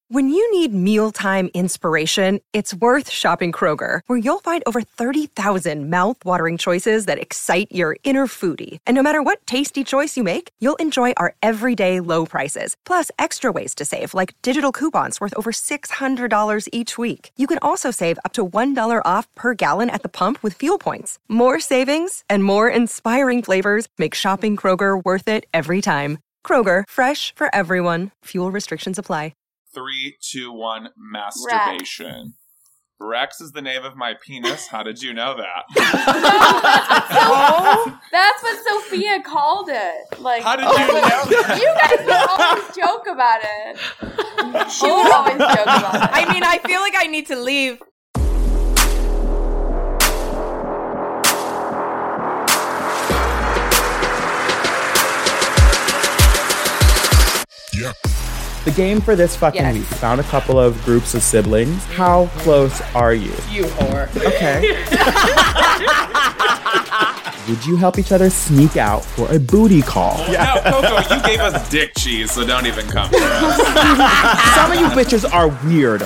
When you need mealtime inspiration, it's worth shopping Kroger, where you'll find over 30,000 mouth-watering choices that excite your inner foodie. And no matter what tasty choice you make, you'll enjoy our everyday low prices, plus extra ways to save, like digital coupons worth over $600 each week. You can also save up to $1 off per gallon at the pump with fuel points. More savings and more inspiring flavors make shopping Kroger worth it every time. Kroger, fresh for everyone. Fuel restrictions apply. 3, 2, 1, masturbation. Rex is the name of my penis. How did you know that? That's what Sophia called it. Like, how did you know that? You guys would always joke about it. She would always joke about it. I mean, I feel like I need to leave. Yeah. The game for this fucking week. Found a couple of groups of siblings. How close are you? You whore. Okay. Would you help each other sneak out for a booty call? No, Coco, you gave us dick cheese, so don't even come for us. Some of you bitches are weird.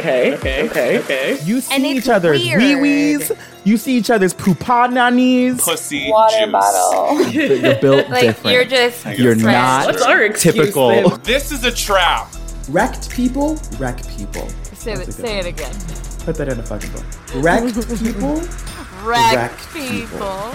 Okay. You see each other's wee-wees. You see each other's poupananis. Pussy water juice. bottle. You're built Like, different. you're just... You're not What's our excuse typical. then? This is a trap. Wrecked people, wreck people. Say it again. Put that in a fucking book. Wrecked people, Wreck people. people.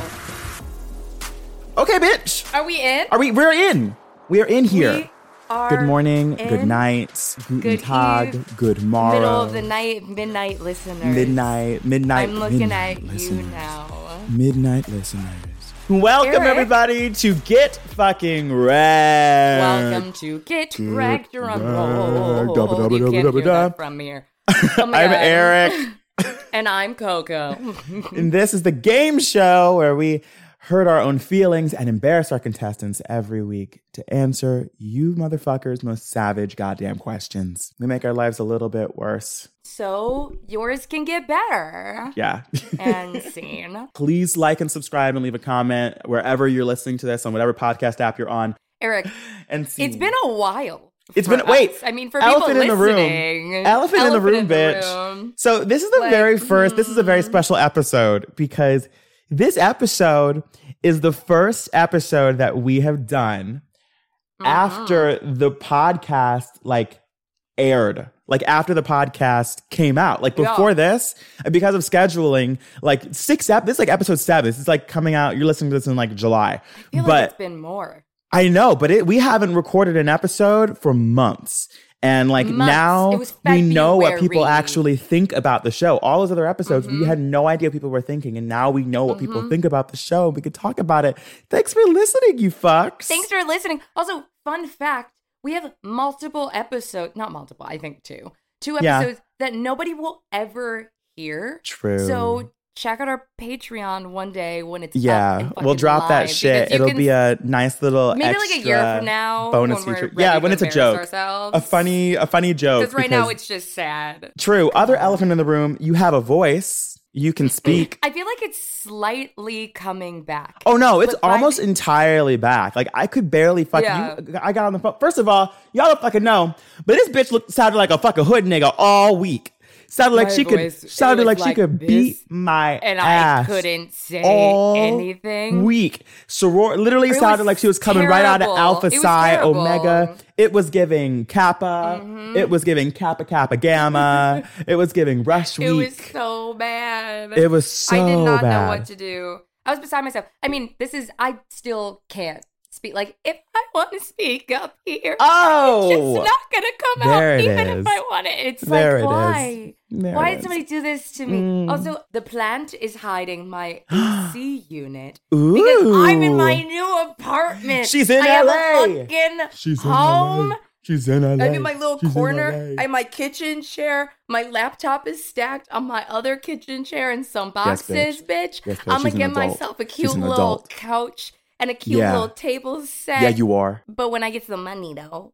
Okay, bitch. Are we in? We're in. We are in here. We are Good morning, in. good night, guten Good Tag, eve. good morrow. Middle of the night, midnight listeners. Midnight. I'm looking midnight at you listeners. now. Midnight listeners. Welcome, Eric. everybody, to Get Fucking Wrecked. Welcome to Get Wrecked. Drum roll. Wrecked. You can't hear that from here. Oh my I'm God. Eric, And I'm Coco. and this is the game show where we hurt our own feelings and embarrass our contestants every week to answer you motherfuckers' most savage goddamn questions. We make our lives a little bit worse. So yours can get better. Yeah. And seen. Please like and subscribe and leave a comment wherever you're listening to this on whatever podcast app you're on. Eric, And see. it's been a while. It's for been wait. us. I mean, for Elephant people in the room. listening. Elephant in the room, bitch. room. So this is the Like, very first. This is a very special episode because this episode is the first episode that we have done after the podcast aired. Like after the podcast came out. Like before this, and because of scheduling, this is like episode 7. This is like coming out. You're listening to this in like July. I feel but like it's been more. I know, but we haven't recorded an episode for months. And Months. now It was we know what people February. actually think about the show. All those other episodes, we had no idea what people were thinking. And now we know what people think about the show. We could talk about it. Thanks for listening, you fucks. Thanks for listening. Also, fun fact, we have multiple episodes, not multiple, I think two episodes that nobody will ever hear. True. So check out our Patreon one day when it's up and we'll fucking drop that live, shit. because you It'll can be a nice little maybe extra like a year from now bonus when we're feature. ready Yeah, to when it's a embarrass joke. ourselves. A funny joke. Because right now it's just sad. True. Other elephant in the room, you have a voice. You can speak. I feel like it's slightly coming back. Oh no, it's But like- almost entirely back. Like I could barely fucking. Yeah. I got on the phone. First of all, y'all don't fucking know, but this bitch sounded like a fucking hood nigga all week. Sounded like My she voice, could. Sounded it like was she like could this, beat my and ass. I couldn't say all anything. Week. Literally It sounded was like she was coming right out of terrible. Alpha It was Psi terrible. Omega. It was giving Kappa. It was giving Kappa Kappa Gamma. It was giving Rush Week. It was so bad. It was so I did not bad. know what to do. I was beside myself. I mean, I still can't speak. Like, if I want to speak up here, Oh! it's not going to come There out, it even is. if I want it. It's There it like, is. why? There Why it did is. somebody do this to me? Also, the plant is hiding my AC unit Ooh. because I'm in my new apartment. She's in I have LA. a fucking She's in home. LA. She's in LA. I'm in my little She's in corner. LA. I have my kitchen chair. My laptop is stacked on my other kitchen chair and some boxes, bitch. Yes, bitch. I'm She's gonna an get adult. myself a She's cute an little adult. couch and a cute Yeah. little table set. Yeah, you are. But when I get some money, though.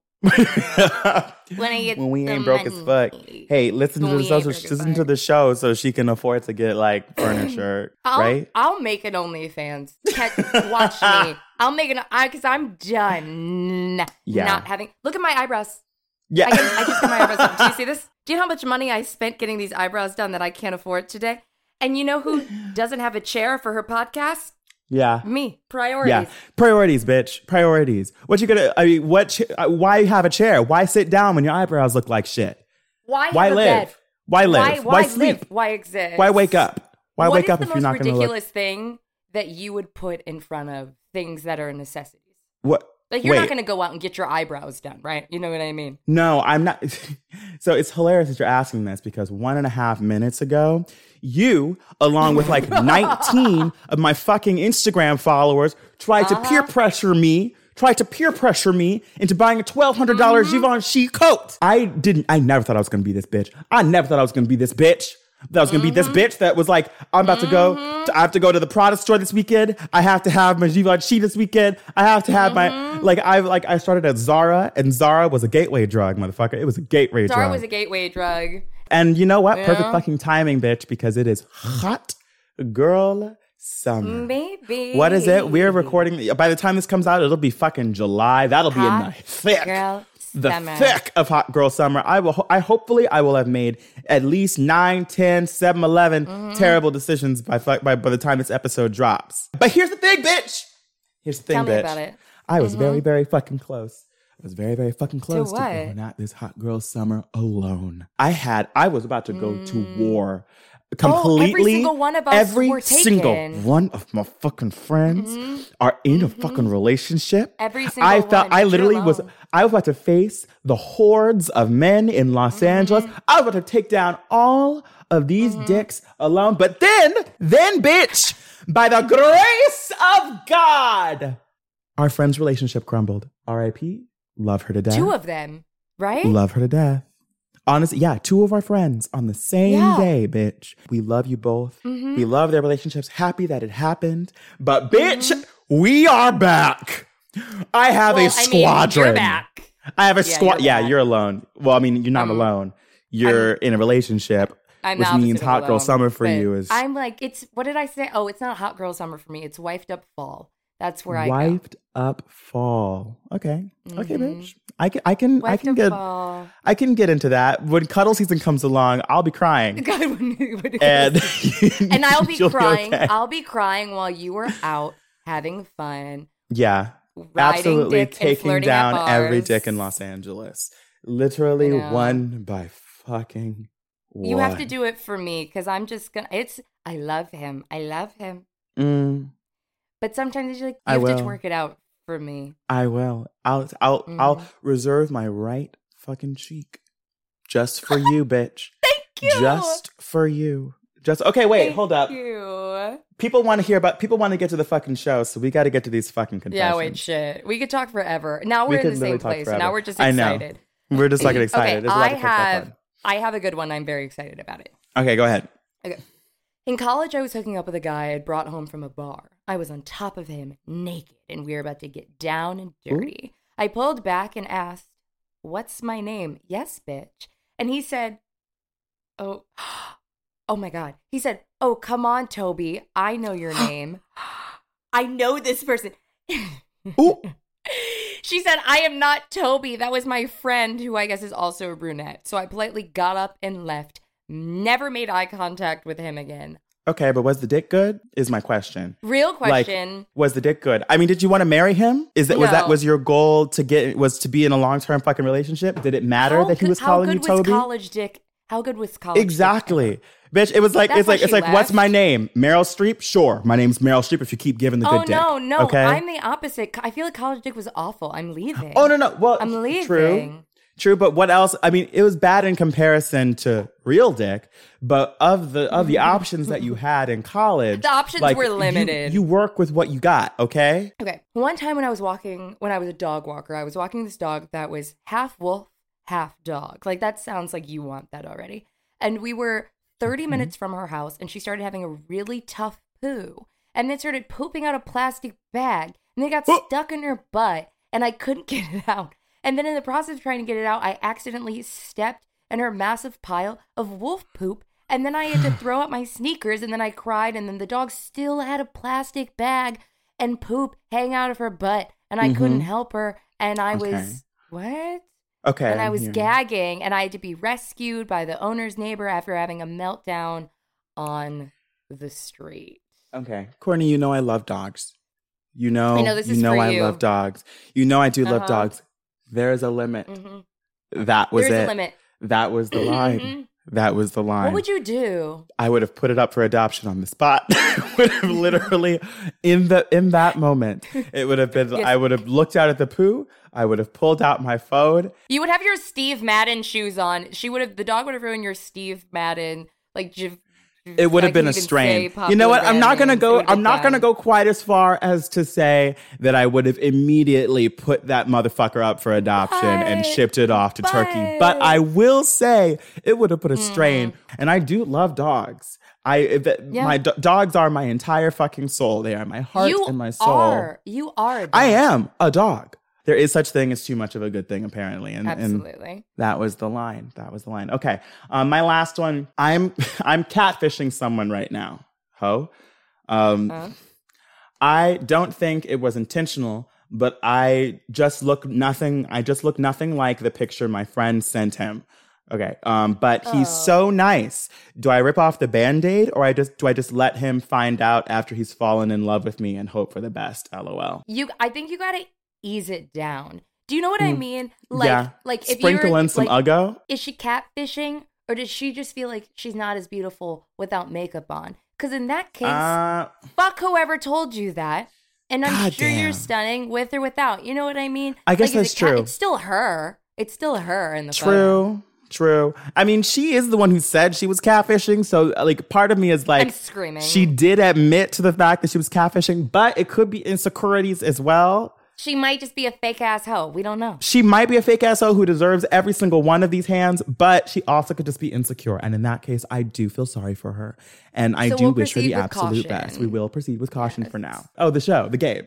When we ain't broke as fuck. Hey, listen When to we the show. ain't broke as Listen to fuck. the show so she can afford to get furniture, right? I'll make an OnlyFans. Watch me. I'll make an because I'm done. Yeah. Not having. Look at my eyebrows. Yeah. I just got my eyebrows done. Do you see this? Do you know how much money I spent getting these eyebrows done that I can't afford today? And you know who doesn't have a chair for her podcast? Yeah. Me. Priorities. Yeah. Priorities, bitch. Priorities. What you gonna, why have a chair? Why sit down when your eyebrows look like shit? Why have Why a live? bed? Why live? Why sleep? Live? Why exist? Why wake up? Why wake up if you're not What is the most gonna ridiculous look? thing that you would put in front of things that are necessities? What? Like, you're Wait. not going to go out and get your eyebrows done, right? You know what I mean? No, I'm not. So it's hilarious that you're asking this because 1.5 minutes ago, you, along with like 19 of my fucking Instagram followers, tried to peer pressure me into buying a $1,200 Givenchy coat. I never thought I was going to be this bitch. I never thought I was going to be this bitch. That was going to be this bitch that was like, I'm about to go. I have to go to the Prada store this weekend. I have to have my Givenchy this weekend. I have to have my, I started at Zara, and Zara was a gateway drug, motherfucker. It was a gateway drug. Zara was a gateway drug. And you know what? Yeah. Perfect fucking timing, bitch, because it is hot girl summer. Maybe. What is it? We're recording. By the time this comes out, it'll be fucking July. That'll be in the thick. Girl The summer. thick of hot girl summer. Hopefully I will have made at least 9, 10, 7, 11 terrible decisions by the time this episode drops. But here's the thing, bitch. Here's the thing, Tell bitch. me about it. I was very, very fucking close. I was very, very fucking close to what? going out this hot girl summer alone. I was about to go to war. Completely. Every single one of us were single taken. one of my fucking friends are in a fucking relationship. Every single one. I You're literally was alone. I was about to face the hordes of men in Los Angeles. I was about to take down all of these dicks alone. But then, bitch, by the grace of God, our friend's relationship crumbled. R.I.P. Love her to death. 2 of them, right? Love her to death. Honestly, yeah, 2 of our friends on the same day, bitch. We love you both. We love their relationships. Happy that it happened. But bitch, we are back. I have a squadron. You're back. I have a squad. you're Yeah, back. you're alone. Well, I mean, you're not alone. You're in a relationship, I'm which the opposite means of hot girl alone, summer for but you is I'm like, what did I say? Oh, it's not hot girl summer for me. It's wifed up fall. That's where I go. wiped up fall. Okay, okay, bitch. I can Wiped up get fall. I can get into that. When cuddle season comes along, I'll be crying. God, And and I'll be you'll crying. okay. I'll be crying while you are out having fun. Yeah, Riding absolutely dick and taking flirting down at every bars. dick in Los Angeles. Literally I know. one by fucking one. You have to do it for me because I'm just gonna. I love him. I love him. But sometimes you're like, I you have to will. twerk it out for me. I will. I'll reserve my right fucking cheek just for you, bitch. Thank you. Just for you. Just okay. Wait, Thank hold up. you. People want to get to the fucking show, so we got to get to these fucking confessions. Yeah, wait, shit. We could talk forever. Now We we're in could the literally same talk place. forever. Now we're just I know. excited. We're just fucking excited. Okay, There's a lot to catch up I have a good one. I'm very excited about it. on. Okay, go ahead. Okay. In college, I was hooking up with a guy I had brought home from a bar. I was on top of him, naked, and we were about to get down and dirty. I pulled back and asked, "What's my name?" "Yes, bitch." And he said, oh my God. He said, "Oh, come on, Toby. I know your name. I know this person." Ooh. She said, "I am not Toby. That was my friend, who I guess is also a brunette." So I politely got up and left. Never made eye contact with him again. Okay, but was the dick good? Is my question. Real question. Like, was the dick good? I mean, did you want to marry him? No. Was your goal to be in a long-term fucking relationship? Did it matter that he was calling you Toby? How good was college dick? How good was college? Exactly. Dick? Bitch, it was like, That's it's why like, she what's left. my name? Meryl Streep? Sure. My name's Meryl Streep if you keep giving the good dick. Oh, no. Okay? I'm the opposite. I feel like college dick was awful. I'm leaving. Oh, no. Well, I'm leaving. True, but what else? I mean, it was bad in comparison to real dick, but of the options that you had in college, The options like, were limited. You work with what you got, okay? Okay. One time when I was a dog walker, I was walking this dog that was half wolf, half dog. Like, that sounds like you want that already. And we were 30 minutes from her house, and she started having a really tough poo. And then started pooping out a plastic bag. And it got stuck in her butt, and I couldn't get it out. And then in the process of trying to get it out, I accidentally stepped in her massive pile of wolf poop. And then I had to throw out my sneakers, and then I cried, and then the dog still had a plastic bag and poop hanging out of her butt, and I couldn't help her. And I was, what? Okay. And I was gagging, and I had to be rescued by the owner's neighbor after having a meltdown on the street. Okay. Courtney, you know I love dogs. I know this is for I you. love dogs. You know I do love dogs. There is a limit. Mm-hmm. That was There's it. a limit. That was the line. That was the line. What would you do? I would have put it up for adoption on the spot. Would have literally in that moment. It would have been. Yes. I would have looked out at the poo. I would have pulled out my phone. You would have your Steve Madden shoes on. The dog would have ruined your Steve Madden It would have been a strain. You know what? I'm not gonna go quite as far as to say that I would have immediately put that motherfucker up for adoption and shipped it off to Turkey. But I will say it would have put a strain. And I do love dogs. My dogs are my entire fucking soul. They are my heart and my soul. You are a dog. I am a dog. There is such thing as too much of a good thing, apparently. Absolutely. And that was the line. Okay. My last one. I'm catfishing someone right now. I don't think it was intentional, but I just look nothing like the picture my friend sent him. Okay. But he's so nice. Do I rip off the Band-Aid, or do I just let him find out after he's fallen in love with me and hope for the best? LOL. I think you gotta ease it down. Do you know what I mean? Like if sprinkle in some Uggo. Is she catfishing, or does she just feel like she's not as beautiful without makeup on? Because in that case, fuck whoever told you that. And I'm sure you're stunning with or without. You know what I mean? I guess that's true. It's still her. It's still her in the photo. True. I mean, she is the one who said she was catfishing. So, part of me is like, I'm screaming. She did admit to the fact that she was catfishing, but it could be insecurities as well. She might just be a fake ass hoe. We don't know. She might be a fake ass hoe who deserves every single one of these hands, but she also could just be insecure. And in that case, I do feel sorry for her. And I do wish her the absolute best. We will proceed with caution for now. Oh, the show, the game.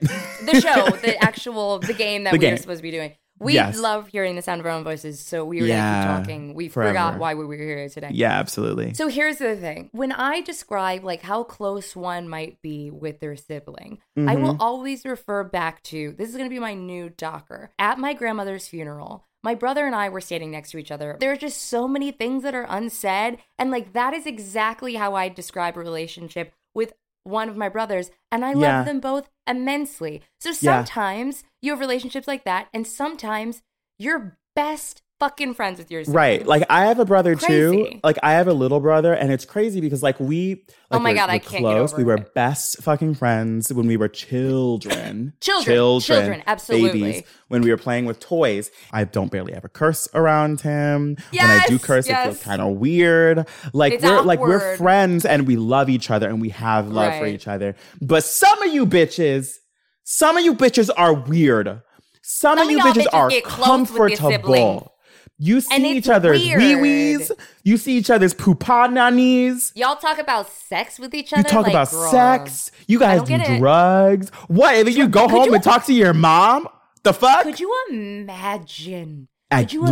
The game that we were supposed to be doing. We love hearing the sound of our own voices, so we were going to keep talking. We forgot why we were here today. Yeah, absolutely. So here's the thing. When I describe how close one might be with their sibling, I will always refer back to, this is going to be my new docker. At my grandmother's funeral, my brother and I were standing next to each other. There are just so many things that are unsaid, and that is exactly how I describe a relationship with one of my brothers, and I love them both immensely. So sometimes you have relationships like that, and sometimes you're best fucking friends with your sibling. Right. I have a brother too. I have a little brother, and it's crazy because we oh my God, I can't get over we were best fucking friends when we were children. Children, absolutely. Babies, when we were playing with toys. I don't barely ever curse around him. When I do curse, it feels kind of weird. We're friends, and we love each other, and we have love for each other. But some of you bitches are weird. Some of you bitches are comfortable. You see each other's wee-wees. You see each other's poopananis. Y'all talk about sex with each other. You talk about sex. You guys do drugs. What? And then you go home and talk to your mom? The fuck? Could you imagine? Could you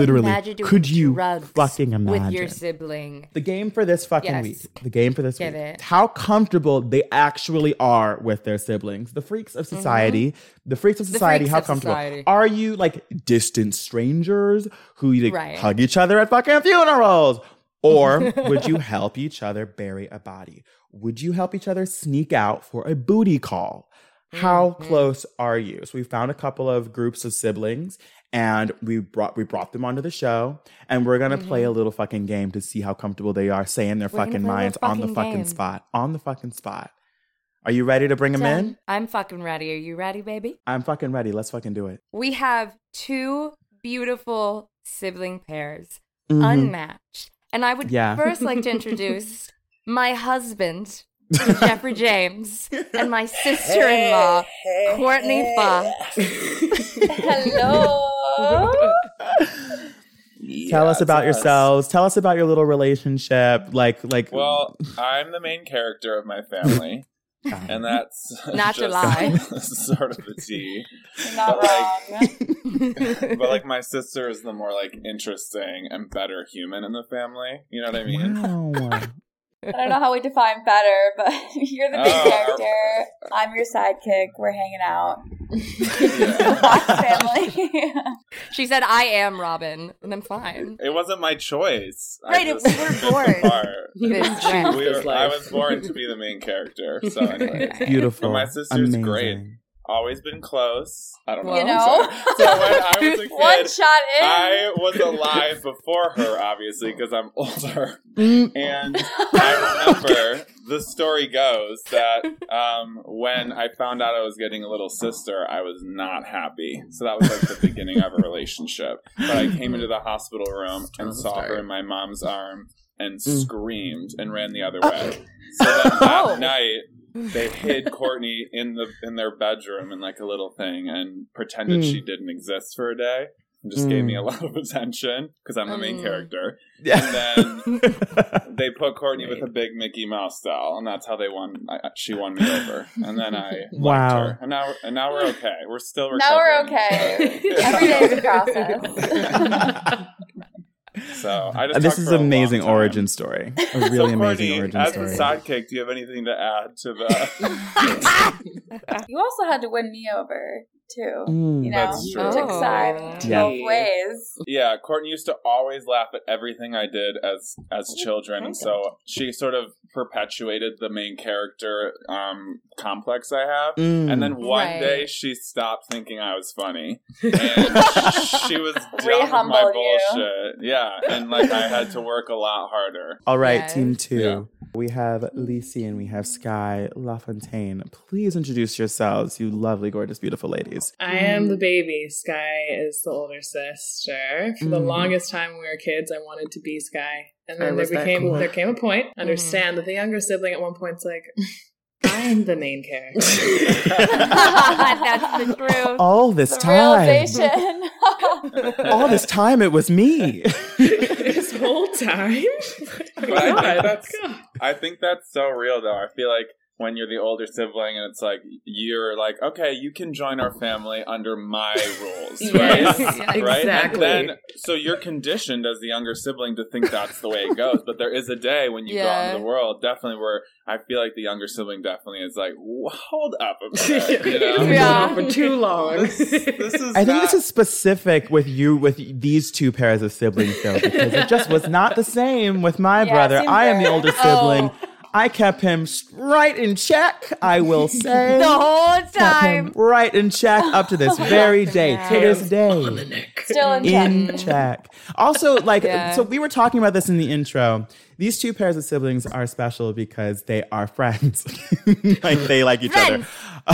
fucking imagine with your sibling? The game for this fucking week. How comfortable they actually are with their siblings. The freaks of society. How comfortable are you? Distant strangers who hug each other at fucking funerals, or would you help each other bury a body? Would you help each other sneak out for a booty call? How close are you? So we found a couple of groups of siblings, and we brought them onto the show, and we're gonna play a little fucking game to see how comfortable they are saying their fucking minds on the fucking spot. On the fucking spot. Are you ready to bring them in? I'm fucking ready. Are you ready, baby? I'm fucking ready. Let's fucking do it. We have two beautiful sibling pairs, unmatched, and I would first like to introduce my husband, Jeffrey James, and my sister-in-law, Courtney Fox. Hello. Tell us about yourselves. Tell us about your little relationship. Well, I'm the main character of my family. And that's not to lie. Sort of the tea. Not wrong. But my sister is the more interesting and better human in the family. You know what I mean? Wow. I don't know how we define better, but you're the main character. I'm your sidekick. We're hanging out. Family. She said, I am Robin, and I'm fine. It wasn't my choice. Right, we were born. I was born to be the main character. So anyway. Beautiful. And my sister's Amazing. great. Always been close. I don't know. You know? So when I was a kid, one shot in. I was alive before her, obviously, because I'm older. And I remember, the story goes that when I found out I was getting a little sister, I was not happy. So that was like the beginning of a relationship. But I came into the hospital room and saw her in my mom's arm and screamed and ran the other way. So then that night, they hid Courtney in their bedroom in like a little thing and pretended she didn't exist for a day and just gave me a lot of attention because I'm the main character. And then they put Courtney with a big Mickey Mouse doll, and that's how they won. She won me over, and then I loved her. And now we're okay. We're still recovering. Now we're okay. Every day is a process. So I just this is an amazing origin story. A really amazing origin story. As a sidekick, do you have anything to add to the? You also had to win me over too. You know, That's true. you took side both ways. Yeah, Courtney used to always laugh at everything I did as children, and so she sort of perpetuated the main character complex I have. And then one day she stopped thinking I was funny, and she was done with my bullshit. Yeah, and like I had to work a lot harder. All right, team 2. Yeah. We have Lisi and we have Sky LaFontaine. Please introduce yourselves, you lovely, gorgeous, beautiful ladies. I am the baby. Sky is the older sister. For the longest time when we were kids, I wanted to be Sky. And then there came a point, understand that the younger sibling at one point's like, I'm the main character. That's the truth. All this time. All this time it was me. This whole time? I think that's so real, though. I feel like when you're the older sibling and it's like, you're like, okay, you can join our family under my rules, right? Yes, right? exactly. And then, so you're conditioned as the younger sibling to think that's the way it goes. But there is a day when you go out into the world, definitely, where I feel like the younger sibling definitely is like, hold up a minute, you know? For too long. I think this is specific with these two pairs of siblings, though, because it just was not the same with my brother. I am the older sibling. I kept him right in check, I will say. The whole time. Kept him right in check up to this very day. To this day. Still in check. Also, so we were talking about this in the intro. These two pairs of siblings are special because they are friends. Like, they like each other.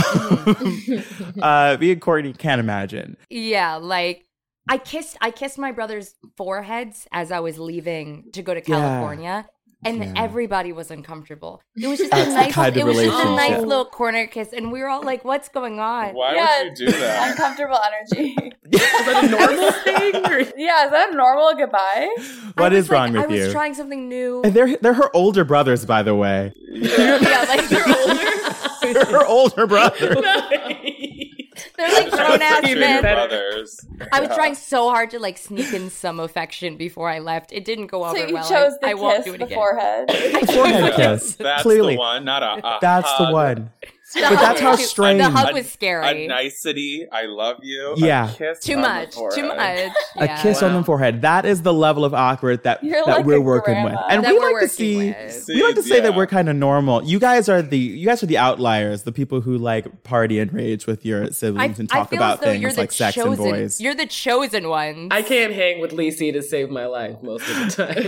Me and Courtney can't imagine. Yeah, like, I kissed my brother's foreheads as I was leaving to go to California. And everybody was uncomfortable. It was just a nice little corner kiss, and we were all like, "What's going on?" Why would you do that? Uncomfortable energy. Is that a normal thing? Yeah, is that a normal goodbye? What is wrong with you? I was trying something new. And they're her older brothers, by the way. Yeah, like they're older. They're her older brothers. They're like grown ass men. Brothers. I was trying so hard to like sneak in some affection before I left. It didn't go over well. So you chose the I won't do kiss, it the again. forehead. Forehead kiss. That's Clearly. the one, not a That's hug. the one. But that's how strange. The hug was scary. A nicety, I love you. Yeah. A kiss Too on the much. forehead. Too much. A kiss on the forehead. That is the level of awkward that we're working with. And that we we're like to working see with. we like to say that we're kind of normal. You guys are the outliers, the people who like party and rage with your siblings and talk about things like sex and boys. You're the chosen ones. I can't hang with Lisi to save my life most of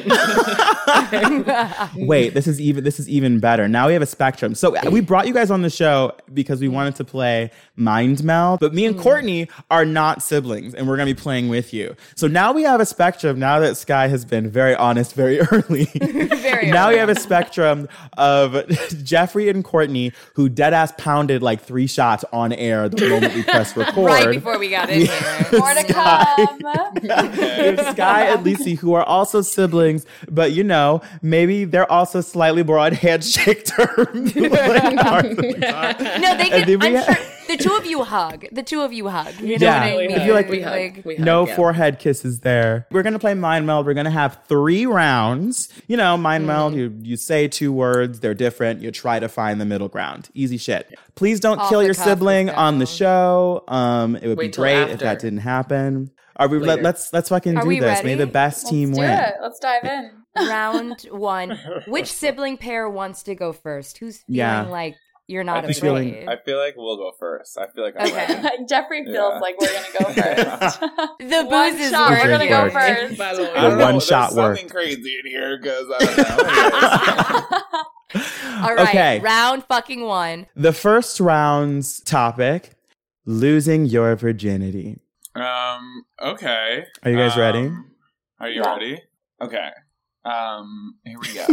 the time. Wait, this is even better. Now we have a spectrum. So we brought you guys on the show because we wanted to play Mind Meld, but me and Courtney are not siblings, and we're going to be playing with you. So now we have a spectrum, now that Sky has been very honest very early. Now we have a spectrum of Jeffrey and Courtney, who deadass pounded like 3 shots on air the moment we pressed record. Right before we got in here. More to come. Sky and Lisi, who are also siblings, but maybe they're also slightly more on handshake terms. No, they can. The two of you hug. You know what I mean? If you like, we hug. No forehead kisses there. We're going to play Mind Meld. We're going to have 3 rounds. You know, Mind Meld, you say 2 words. They're different. You try to find the middle ground. Easy shit. Please don't kill your sibling on the show. It would be great if that didn't happen. Are we? Let's fucking do this. Ready? May the best team win. Let's dive in. Round 1. Which sibling pair wants to go first? Who's feeling like you're not afraid? I feel like we'll go first. I feel like Jeffrey feels like we're gonna go first. The booze is we're gonna go first. The one shot work. Something crazy in here because I don't know. All right. Okay. Round fucking 1. The first round's topic: losing your virginity. Okay. Are you guys ready? Are you ready? Okay. Here we go.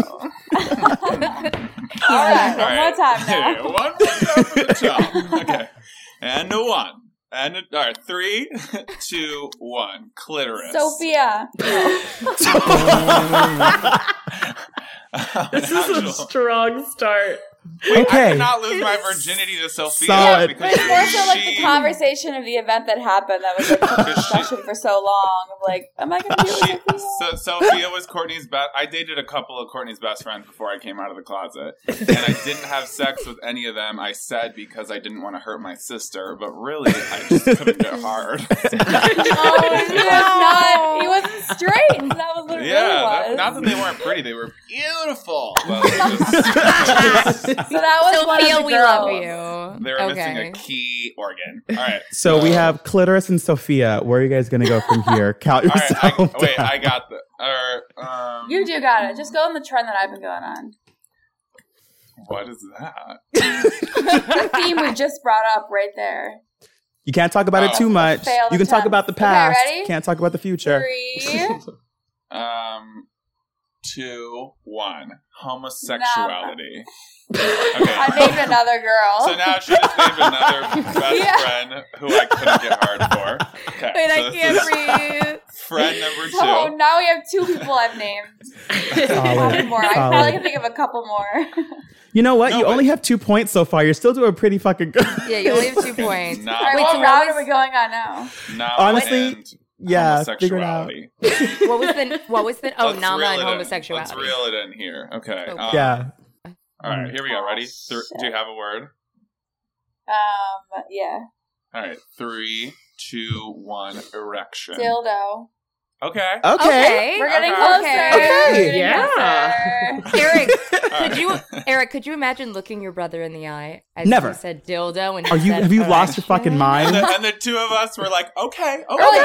All right. One more time now. One more time for the top. Okay. And a 1. And all right. 3, 2, 1. Clitoris. Sophia. This is a strong start. Wait, okay. I did not lose my virginity to Sophia. Solid. Because it's more so like the conversation of the event that happened that was like a discussion for so long of like, am I going to be with Sophia? Sophia was Courtney's best. I dated a couple of Courtney's best friends before I came out of the closet, and I didn't have sex with any of them. I said because I didn't want to hurt my sister, but really I just couldn't get hard. He wasn't straight. So that was what it really was. Not that they weren't pretty; they were beautiful. Well, so that was Sophia, one of the we girls. love you. They were missing a key organ. All right. So we have Clitoris and Sophia. Where are you guys going to go from here? Count yourself down. I got the. You do got it. Just go on the trend that I've been going on. What is that? The theme we just brought up right there. You can't talk about it too much. You can talk about the past. Okay, ready? Can't talk about the future. 3. 2, 1. Homosexuality. Okay. I named another girl. So now she just named another best friend who I couldn't get hard for. Okay. Wait, so I can't breathe. Friend number 2. So now we have 2 people I've named. Solid. More. I probably can think of a couple more. You know what? You only have 2 points so far. You're still doing pretty fucking good. Yeah, you only have 2 points. Nah. All right, what round are we going on now? Honestly, yeah, figure it out. What was the Let's Nama reel and it in. homosexuality? Let's reel it in here. Okay. Yeah. All right, here we go. Ready? Do you have a word? Yeah. All right. 3, 2, 1. Erection. Dildo. Okay. We're getting closer. Okay. Eric, could you imagine looking your brother in the eye as Never. you said dildo and Have you lost your fucking mind? And the 2 of us were like, okay.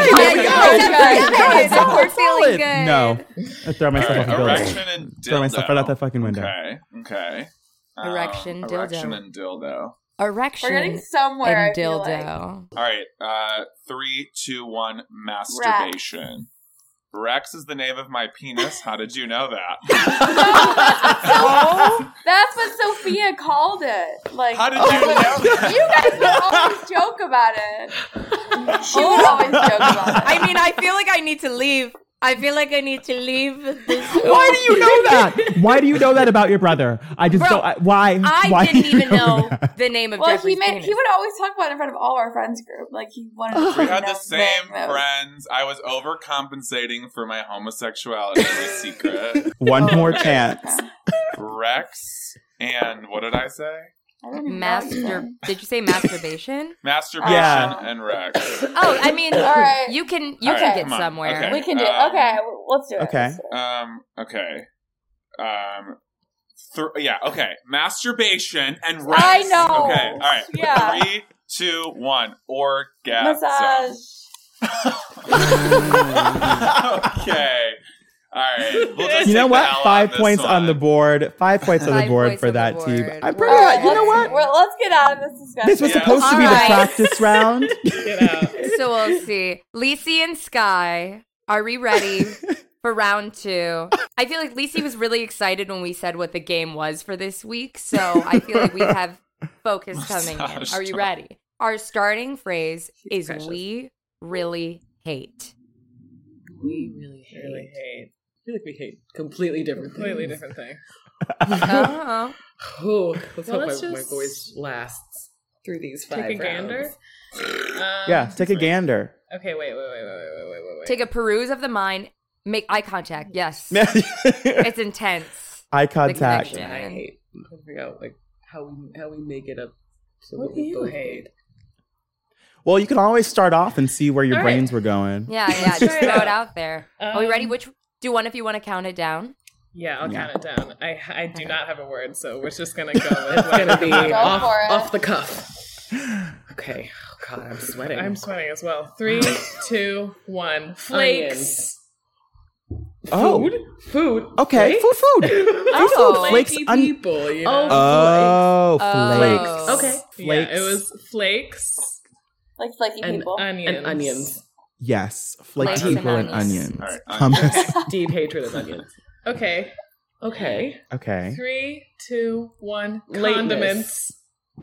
We're feeling good. No. I throw myself off the building. Erection and dildo. Throw myself right out that fucking window. Okay. Erection, dildo. Erection and dildo. Erection. We're getting somewhere. And I feel dildo. All right. 3, 2, 1. Masturbation. Rex is the name of my penis. How did you know that? That's what Sophia called it. Like, how did you know that? You guys would always joke about it. She would always joke about it. I mean, I feel like I need to leave. I feel like I need to leave this. Why do you know that? Why do you know that about your brother? I just don't. Why? I didn't even know the name of Jeffrey's penis. He would always talk about it in front of all our friends group. Like he wanted to We had the same friends. I was overcompensating for my homosexuality in secret. One more chance. Rex and what did I say? Did you say masturbation? Masturbation and Rex. Oh, I mean, all right. You can get somewhere. Okay. We can do it. Okay, let's do it. Okay. Okay. Masturbation and Rex. I know. Okay. All right. Yeah. 3, 2, 1. Orgasm. Massage. Okay. All right. We'll just you know take what? the L 5 on points this on the one. board. 5 points on the board for that team. I'm pretty. Right, you know what? Let's get out of this discussion. This was supposed to be the practice round. Get out. So we'll see. Lacey and Sky, are we ready for round 2? I feel like Lacey was really excited when we said what the game was for this week, so I feel like we have focus coming in. Are you ready? Our starting phrase is precious. We really hate. We really hate. I feel like we hate completely different thing. Oh. Oh, let's hope my voice lasts. through these 5 Take a rounds. gander. Yeah, take a gander. Okay, wait. Take a peruse of the mind. Make eye contact. Yes. It's intense. Eye contact. The connection. I hate. I'm trying to figure out like how we make it up. To What do you hate? Well, you can always start off and see where your All right. brains were going. Yeah, just throw it out there. Are we ready? Do one if you want to count it down. Yeah, I'll Yeah. count it down. I do not have a word, so we're just gonna go with It's gonna be Go for it. off the cuff. Okay. Oh God, I'm sweating. I'm sweating as well. 3, 2, 1. Flakes. Oh, Food. okay. Flakes? Food. Oh. Flakes. Flaky people, you know? Oh, flakes. Oh. Okay. Yeah, it was flakes Like flaky And people. onions. And onions. Yes, flakes Flakes people and and onions. onions. All right, Hummus. Deep hatred of onions. Okay. Okay. Okay. 3, 2, 1. Lateness. Condiments.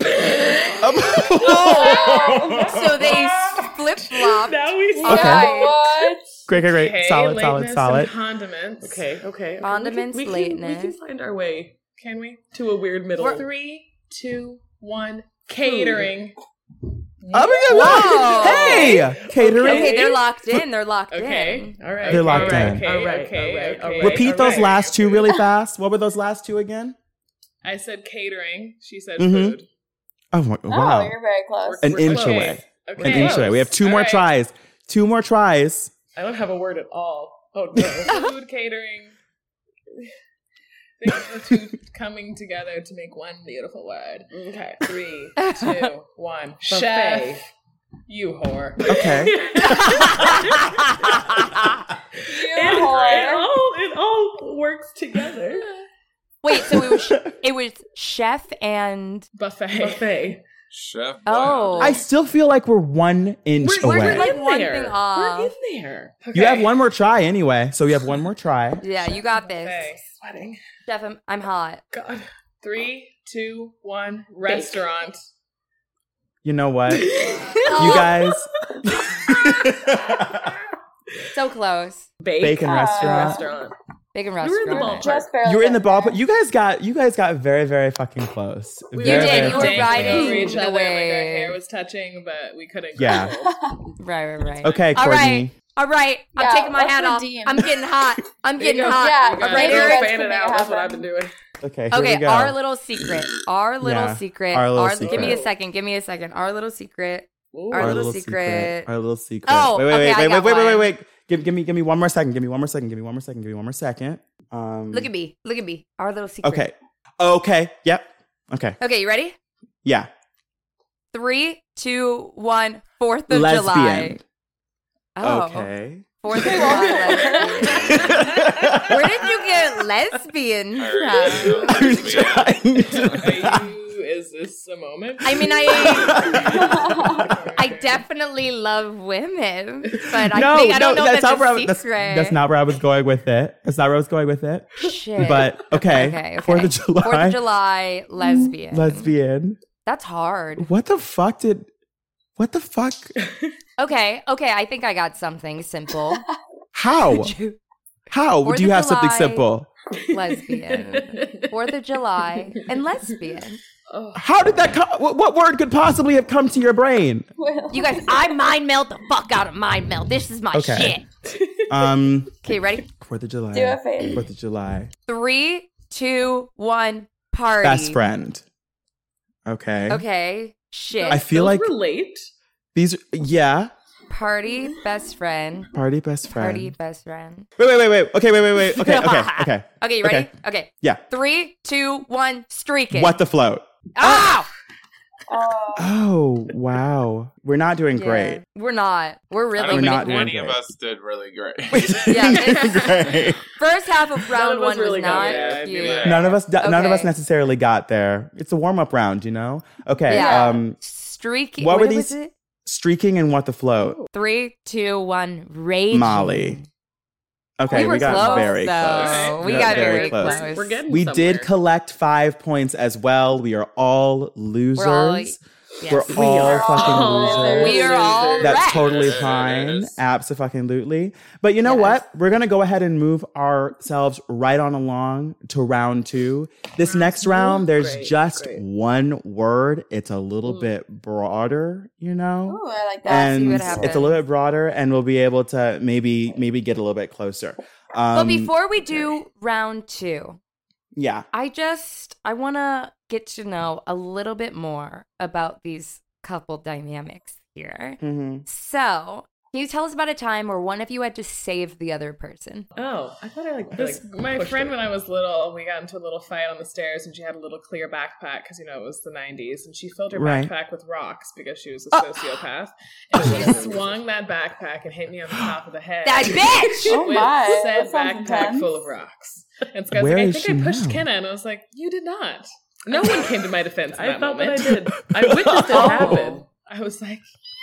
So they flip flop. Now we see. Okay. What? Great. Okay, Solid. lateness and condiments. Okay. Condiments, we can lateness. find our way Can we? to a weird middle. 3, 2, 1. Catering. Oh my God! Hey, catering. Okay, they're locked in. They're locked Okay. in. All right. They're locked okay, in. Okay. All right, Okay. all right, Okay. all right. Repeat all those right. last two really fast. What were those last two again? I said catering. She said Mhm. food. Oh, wow. Oh, you're very close. An We're inch close. away. Okay. An inch away. We have two All more right. tries. Two more tries. I don't have a word at all. Oh no. Food, catering. Think of the two coming together to make one beautiful word. Okay. 3, 2, 1. Chef. You whore. Okay. It all works together. Wait, so it was chef and Buffet. Chef. oh, I still feel like we're 1 inch We're away. like in one there. thing off. We're in there. You have one more try anyway, so you have one more try. Yeah, you got this. Okay. Sweating. Chef, I'm hot. God. 3, 2, 1. Restaurant. You know what? You guys. So close. Bacon restaurant. Bacon were in restaurant. the ballpark. Just barely. You were in the got ballpark. You guys got very, very fucking close. We Very, were very did. You were fucking riding close. over each the other when their wave. hair was touching, but we couldn't. Yeah. grapple. Right. Okay, All Courtney. All right. I'm Yeah, taking my let's hat off. redeem. I'm getting hot. I'm There you getting go. hot. Yeah, You got right it. here. Eric. Fan it out. That's what I've been doing. Okay, here Okay, we go. our little secret. Our little Yeah, secret. our little Give me a secret. second. Our little secret. Ooh. Our little secret. Our little secret. Oh, okay, I got one. Wait. Give me one more second. Give me one more second. Look at me. Our little secret. Okay. Yep. Okay. Okay, you ready? Yeah. 3, 2, 1. 4th of Lesbian. July. Oh. Okay. 4th of July lesbian. Where did you get lesbian from? I'm trying to. Is this a moment? I mean, I definitely love women, but I don't know if that's a secret. That's not where I was going with it. Shit. But okay. Okay. 4th of July. 4th of July, lesbian. Lesbian. That's hard. What the fuck? Okay. I think I got something simple. How? How 4th do you of have something July. simple? Lesbian. 4th of July and lesbian. How did that come? What word could possibly have come to your brain? You guys, I mind melt the fuck out of mind melt. This is my Okay. shit. Okay, ready? 4th of July. Do it, Faith. 4th of July. 3, 2, 1. Party. Best friend. Okay. Okay. Shit. I feel like relate. these. Yeah. Party. Best friend. Party best friend. Party. Best friend. Wait. Okay. Okay, you ready? Okay. Yeah. 3, 2, 1. Streaking. What the float? Ow! Oh wow. We're not doing great. We're not. We're I really don't We're not think doing any of great. us did really great. Yeah, it's- Great. First half of round of us 1 really was got not it. Yeah, cute. yeah. None of us Okay. necessarily got there. It's a warm up round, you know. Okay. Yeah. Streaking. What were was these? it? Streaking and what the float? 3, 2, 1. Raging. Molly. Okay, We were got close, very though. close. We got very close. We're getting We somewhere. did collect 5 points as well. We are all losers. Yes. We're all fucking losers. We are all That's wrecked. totally fine. Absolutely. But you know what? We're going to go ahead and move ourselves right on along to round 2. This next round, there's just one word. It's a little bit broader, you know? Ooh, I like that. And See what happens. it's a little bit broader, and we'll be able to maybe get a little bit closer. But before we do round 2, yeah. I want to get to know a little bit more about these couple dynamics here. Mm-hmm. So, can you tell us about a time where one of you had to save the other person? Oh, I thought My friend, when I was little, we got into a little fight on the stairs, and she had a little clear backpack because, it was the 90s, and she filled her backpack with rocks because she was a sociopath. And she swung that backpack and hit me on the top of the head. That bitch! Oh my. Said That sounds backpack intense. full of rocks. And Scott's Where like, I is think I she pushed now? Kenna. And I was like, you did not. No one came to my defense in I that thought moment. that I did. I witnessed it happen. I was like...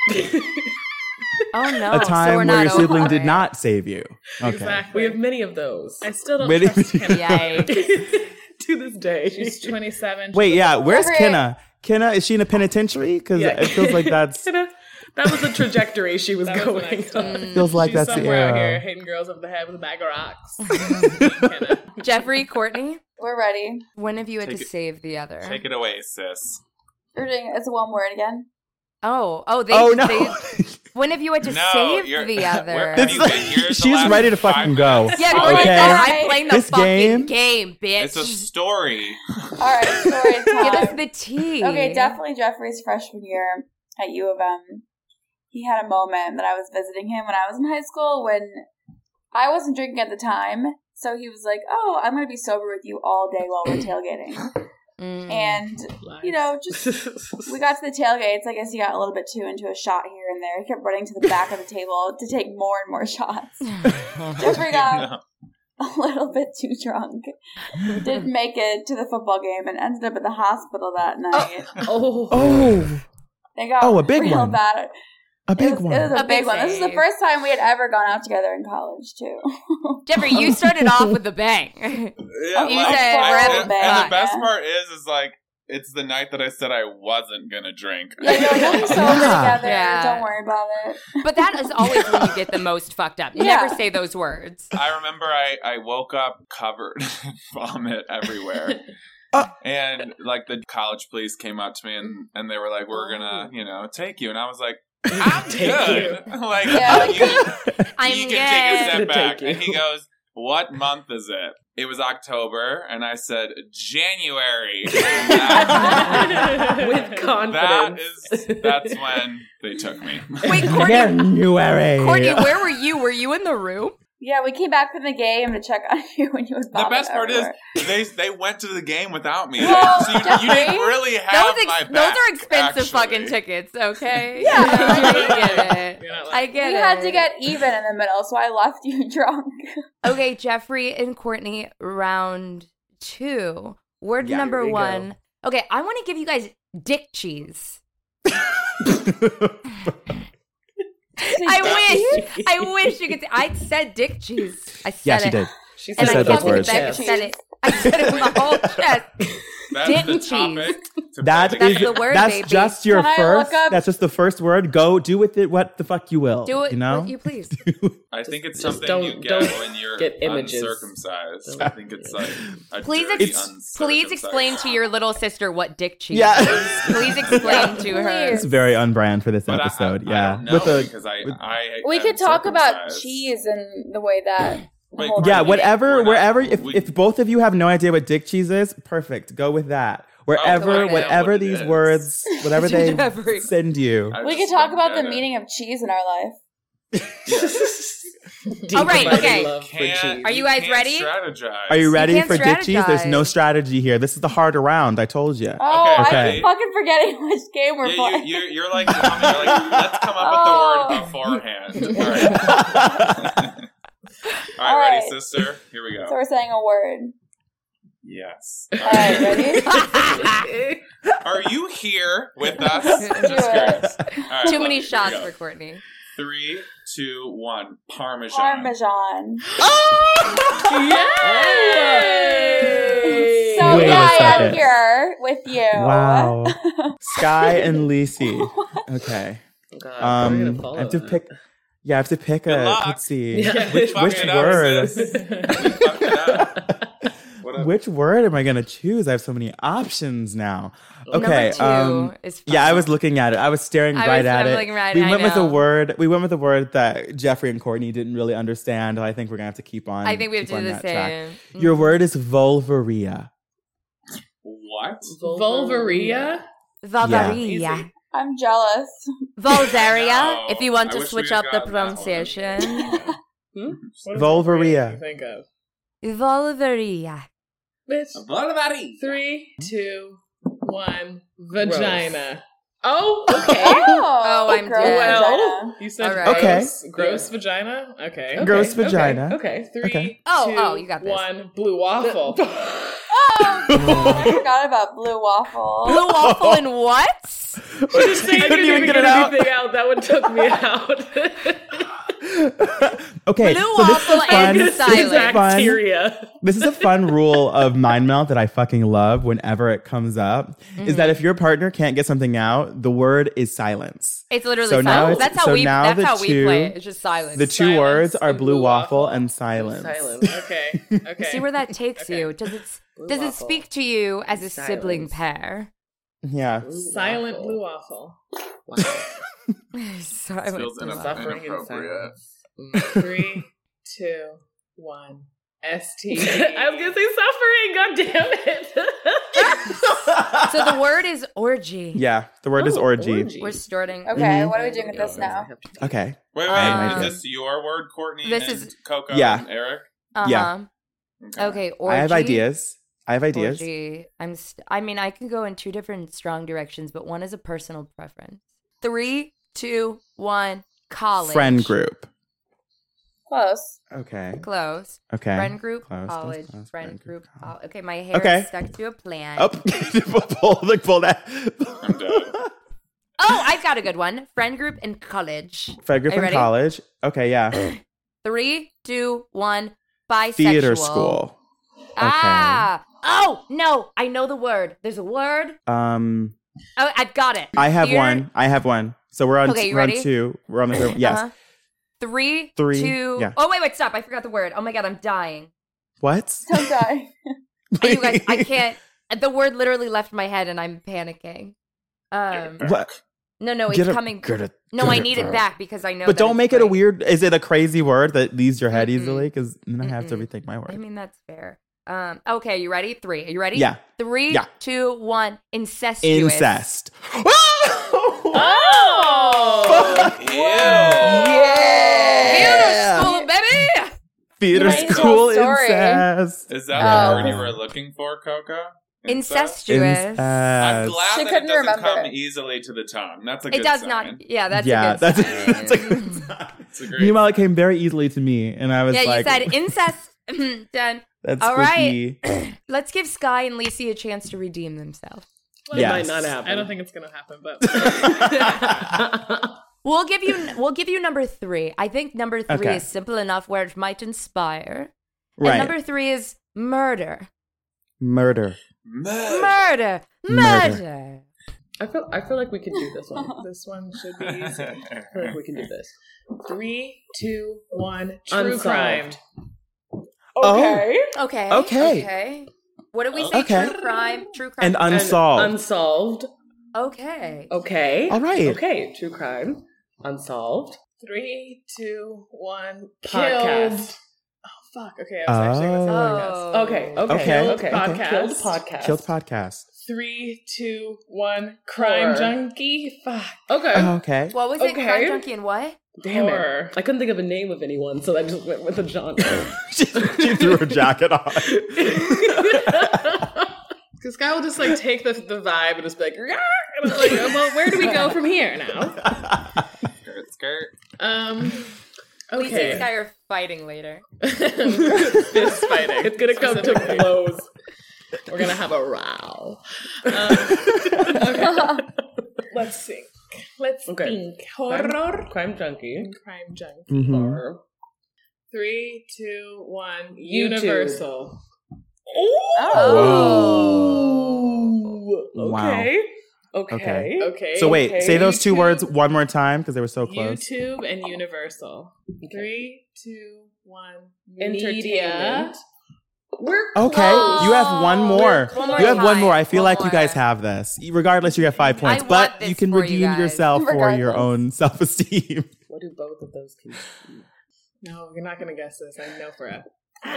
Oh no! A time we're where not your sibling over did it. not save you. Okay. Exactly. We have many of those. I still don't Many- trust Kenna. Yikes. To this day. She's 27. Wait, yeah. Where's Everett. Kenna? Kenna, is she in a penitentiary? Because Yeah. it feels like that's That was the trajectory she was That was going next on. time. feels like She's that's the somewhere out here era. hitting girls over the head with a bag of rocks. Kenna. Jeffrey, Courtney, We're ready. one of you had Take to it- save the other. Take it away, sis. We're doing it's one word again. Oh, they. Oh no. One of you had to No, save you're- the Where other. have you been here the She's last ready to 5 fucking go. minutes? Yeah, Oh, Courtney's okay. like, I'm playing the This fucking game- game, bitch. It's a story. All right, story time. Give us the tea. Okay, definitely Jeffrey's freshman year at U of M. He had a moment that I was visiting him when I was in high school when I wasn't drinking at the time. So he was like, oh, I'm going to be sober with you all day while we're tailgating. And, just we got to the tailgates. I guess he got a little bit too into a shot here and there. He kept running to the back of the table to take more and more shots. Jeffrey got a little bit too drunk. Didn't make it to the football game and ended up at the hospital that night. Oh, They got Oh, a big real one. bad. a big It one. was a A big big one. This is the save. first time we had ever gone out together in college, too. Jeffrey, you started off with a bang. Yeah, You said and, rebel and back, the best yeah. part is like it's the night that I said I wasn't gonna drink. Yeah, you're like, we'll be sober Yeah. together. Yeah. Don't worry about it. But that is always when you get the most fucked up. You Yeah. never say those words. I remember I woke up covered in vomit everywhere. And like the college police came up to me and they were like, we're gonna, take you. And I was like, I'm good. Like, Yeah, like- I'm you can good. take a step Gonna back. take you. And he goes, what month is it? It was October. And I said, January. And With confidence. that's when they took me. Wait, Courtney, January. Courtney, where were you? Were you in the room? Yeah, we came back from the game to check on you when you was The best part is they went to the game without me. Well, So you Jeffrey, didn't really have my back. Those are expensive actually. fucking tickets, okay? Yeah. I get it. You're not I like, get we it. had to get even in the middle, so I left you drunk. Okay, Jeffrey and Courtney, round 2. Word Yeah, number here we 1. Okay, I want to give you guys dick cheese. I wish you could say. I said dick cheese. I said Yeah, it. she did. She And said I those can't words. believe I said it. I said it with my whole chest. That's Dick the and cheese. topic. to That put is That's the word, that's baby. just your Can I first. look up- That's just the first word. Go do with it what the fuck you will. Do it, You know. what you please. I think it's just something don't- you get don't when you're get images. uncircumcised. I think it's like a Please, dirty, please explain to your little sister what dick cheese Yeah. is. Please explain to her. It's very unbrand for this But episode. I yeah, don't know with a because I We am could talk about circumcised. cheese and the way that. Wait, whole yeah, thing- whatever, We're not- wherever. we- If both of you have no idea what dick cheese is, perfect. Go with that. Wherever, I know whatever what it these is. words, whatever they Jeffrey. send you. I We just could talk don't about the get it. meaning of cheese in our life. All right, Deep-abiding okay. love for Can't- cheese. Are you guys can't ready? Strategize. Are you ready can't for dick cheese? There's no strategize. strategy here. This is the harder round. I told you. Oh, Okay. I keep fucking forgetting which game we're Yeah, playing. you're like, let's come up with the word beforehand. All right. All right, ready, sister? Here we So go. we're saying a word. Yes. All right, ready? Are you here with us? Do Just curious. it. All right, Too many here we shots go. for Courtney. 3, 2, 1. Parmesan. Parmesan. Yay! So Wait a yeah, I am second. here with with you. Wow. Sky and Lacey. Okay. God, I have to pick. Yeah, I have to pick Good a. luck. Let's see. Yeah. Which Fuck it up, word? sis. You fucked it up. What up? Which word am I gonna choose? I have so many options now. Okay. Number 2 is fun. Yeah, I was looking at it. I was staring I right was at it. looking right- we I went with a know. word. We went with a word that Jeffrey and Courtney didn't really understand. I think we're gonna have to keep on. I think we have keep to do on the that track. same. Your word is vulvaria. What? Vulvaria? Valvaria. I'm jealous. Volvaria, No, if you want I to wish switch we up had the gotten that one. pronunciation. What is Vulvaria. you think of? Volvaria. Bitch. Bloody. 3, 2, 1. Vagina. Oh, okay. Oh, I'm gross dead. vagina. You said All right. gross, gross vagina? Okay. Gross vagina. Okay. 3, Okay. Oh, 2, you got this. 1. Blue waffle. I forgot about blue waffle. Blue waffle and what? Just saying I couldn't even get anything out. That one took me out. Okay, Blue so this is a waffle and fun. silent. This is a fun. Bacteria. This is a fun rule of Mind Melt that I fucking love whenever it comes up. Is that if your partner can't get something out, the word is silence. It's literally So now silence. it's- That's how so we. now That's the how we two- play it. It's just silence. The two Silence words are and blue blue waffle waffle. and silence. Silence. Okay. Okay. See where that takes Okay. you. Does Blue it waffle. speak to you as a sibling Silence. pair? Yeah. Silent blue waffle. Wow. Silent Feels blue waffle. Suffering in inappropriate. silence. 3, 2, 1. STD. I was gonna say suffering. God damn it. So the word is orgy. Yeah, the word is Oh, orgy. orgy. We're starting. Okay, what are we doing with this now? Okay. Wait, Um, is this your word, Courtney? this and is- Coco Yeah. and Eric? Uh-huh. Yeah. Okay. Orgy. I have ideas. Orgy. I mean, I can go in two different strong directions, but one is a personal preference. 3, 2, 1. College. Friend group. Close. Okay. Close. Okay. Friend group. Close, College. close, Friend group. college. Okay, my hair Okay. is stuck to a plant. Oh, pull that. I'm done. Oh, I've got a good one. Friend group in college. Friend group Are you in ready? college. Okay, yeah. 3, 2, 1. Bisexual. Theater school. Ah. Oh, no. I know the word. There's a word. Oh, Oh, I've got it. I have Theater- one. I have one. So we're on. Okay, you we're on ready? 2. We're on the third one. Yes. Uh-huh. 3, 3, 2. yeah. Oh, wait, stop. I forgot the word. Oh my God, I'm dying. What? Don't die. You guys, I can't. The word literally left my head and I'm panicking. What? No, it's Get it- coming. get it- No, get I it need it back. back because I know. But that don't it's make it a great. weird. Is it a crazy word that leaves your head Mm-mm. easily? Because then I have to Mm-mm. rethink my word. I mean, that's fair. Okay, you ready? 3. Are you ready? Yeah. 3, Yeah. 2, 1. Incestuous. Incest. Oh! Ew. Yeah. School, baby. Theater Nice school little story. incest. Is that Oh. the word you were looking for, Coco? Incestuous. I'm Incest. glad She that it couldn't doesn't remember. come easily to the tongue. That's a good It does sign. not. Yeah, that's Yeah, a good that's sign. that's a good sign. It's a great Meanwhile, it came very easily to me, and I was Yeah, like, you said incest. Done. "That's All spooky." Let's give Sky and Lacey a chance to redeem themselves. It Yes. might not happen. I don't think it's gonna happen, but We'll give you number 3. I think number 3 Okay. is simple enough where it might inspire. Right. And number 3 is murder. Murder. Murder. Murder. Murder. I feel like we can do this one. this one should be easy. I feel like we can do this. 3, 2, 1. True Unsolved. crime. Okay. Okay. Okay. Okay. What do we say? Okay. True crime. True crime. And unsolved. Unsolved. okay. Okay. All right. Okay. True crime. Unsolved. 3, 2, 1. Podcast. Killed. Oh fuck. Okay, I was actually gonna say podcast. Oh. Okay. Okay. Okay. Okay. Podcast. Killed podcast. Killed podcast. 3, 2, 1. Crime Horror. junkie. Fuck. Okay. Okay. What was it? Okay. Crime junkie and what? Damn Horror. it. I couldn't think of a name of anyone, so I just went with a genre. she threw her jacket on. Because Sky will just like take the vibe and just be like, "Rah!" And I'm like, well, where do we go from here now? Skirt. Lacey and Okay. Sky are fighting later. Fist fighting. It's gonna come to Specifically. blows. We're gonna have a row. Okay. Let's think. Let's Okay. think. Horror. Crime junkie. Crime junkie. Mhm. Horror. 3, 2, 1. YouTube. Universal. Oh. Okay. Wow. Okay. So wait, say those two YouTube. words one more time because they were so close. YouTube and Universal. Okay. 3, 2, 1. Entertainment. Media. We're Okay, you have one more. One more You have one time. more. I feel One like you guys more. have this. Regardless, you get 5 points, I but want this you can for you redeem guys. yourself for your Regardless. own self-esteem. What do both of those contain? No, you're not going to guess this. I know for a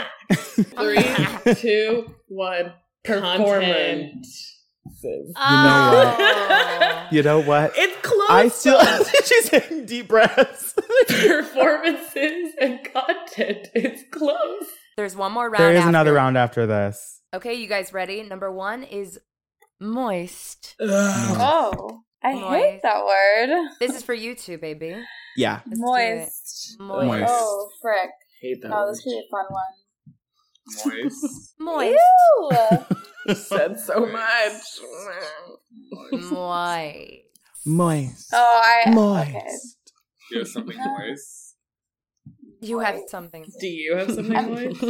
3, 2, 1. Content. Oh. You know what? It's close. I still. She's taking deep breaths. Performances and content. It's close. There's one more round. There is after. another round after this. Okay, you guys ready? Number 1 is moist. Oh, I Moist. hate that word. This is for you two, baby. Yeah. Let's do Moist. it. Moist. Oh, frick. Hate that. Oh, word. this could be a fun one. Moist. Moist. Ew. Said so much. Moist. Moist. Oh, Okay. Moist. Do you have something moist? You have something. Do you have something moist?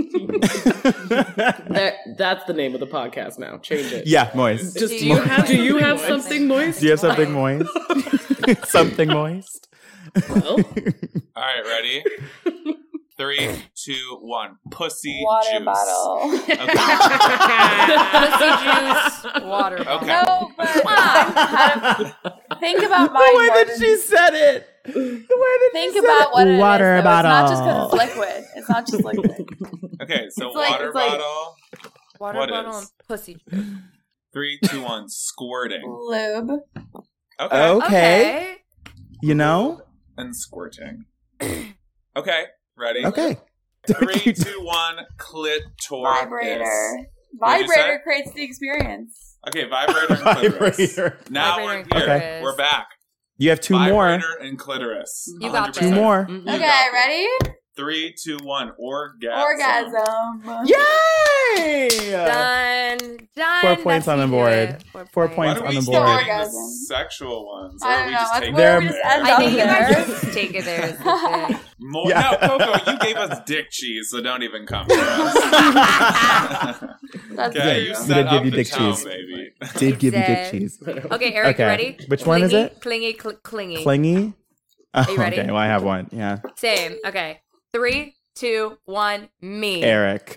That's the name of the podcast now. Change it. Yeah, moist. Just Do you have Do you have moist? something moist? Do you have something moist? Something moist? Well, All right, ready? 3, 2, 1. Pussy Water juice. bottle. Pussy juice, water bottle. Okay. No, but think about The mine way more that than- she said it. The way that Think she said about what it is. Water though. bottle. It's not just because it's liquid. It's not just liquid. Okay, so It's like- water it's like- bottle. Water What bottle is? and pussy juice. 3, 2, 1. Squirting. Lube. Okay. Okay. You know? And squirting. Okay, ready? Okay. 3, 2, 1. Clitoris. Vibrator. What'd you say? Vibrator creates the experience. Okay, vibrator and clitoris. Vibrator. Now Vibrator we're and here. clitoris. We're back. You have two more. Vibrator and clitoris. You got 100%. this. Two more. You Okay, got this. ready? 3, 2, 1. Orgasm. Orgasm. Yay! Done. 4 points That's on the you do board. it. 4 Why points do on we the keep board. getting the Orgasm. sexual ones? I Or don't we know. just That's take where They're- we just them end there? I think you there. might just take it there. Is the thing. More, Yeah. No, Coco, you gave us dick cheese, so don't even come to us. That's Okay, true. you Did set give up you the dick tone, cheese. baby. Did give you dick Exact- cheese. Okay, Eric, Okay. you ready? Which one is Clingy, it? Clingy, clingy. Clingy? Oh, you ready? Okay, well, I have one. Yeah. Same. Okay. 3, 2, 1. Me. Eric.